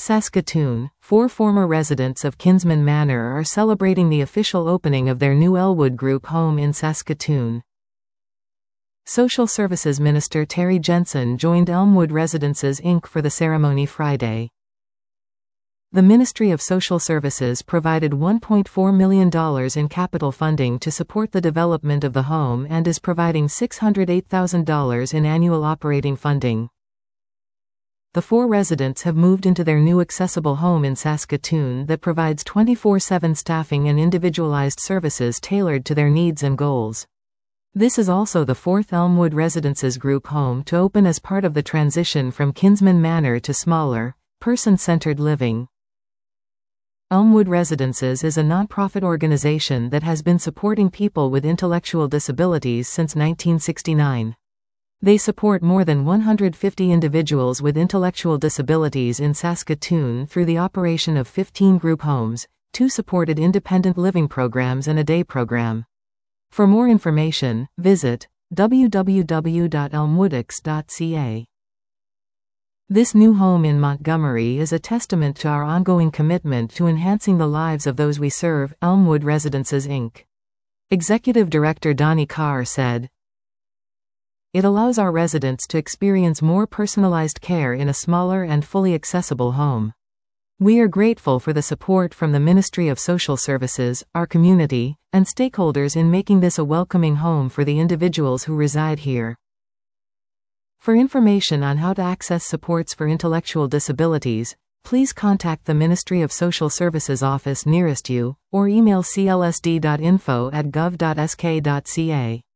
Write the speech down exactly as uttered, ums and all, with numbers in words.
Saskatoon, four former residents of Kinsman Manor are celebrating the official opening of their new Elmwood Group home in Saskatoon. Social Services Minister Terry Jensen joined Elmwood Residences Incorporated for the ceremony Friday. The Ministry of Social Services provided one point four million dollars in capital funding to support the development of the home and is providing six hundred eight thousand dollars in annual operating funding. The four residents have moved into their new accessible home in Saskatoon that provides twenty-four seven staffing and individualized services tailored to their needs and goals. This is also the fourth Elmwood Residences Group home to open as part of the transition from Kinsman Manor to smaller, person-centered living. Elmwood Residences is a nonprofit organization that has been supporting people with intellectual disabilities since nineteen sixty-nine. They support more than one hundred fifty individuals with intellectual disabilities in Saskatoon through the operation of fifteen group homes, two supported independent living programs and a day program. For more information, visit w w w dot elmwoodix dot c a. This new home in Montgomery is a testament to our ongoing commitment to enhancing the lives of those we serve, Elmwood Residences Incorporated. Executive Director Donnie Carr said, "It allows our residents to experience more personalized care in a smaller and fully accessible home. We are grateful for the support from the Ministry of Social Services, our community, and stakeholders in making this a welcoming home for the individuals who reside here." For information on how to access supports for intellectual disabilities, please contact the Ministry of Social Services office nearest you, or email c l s d dot info at gov dot s k dot c a.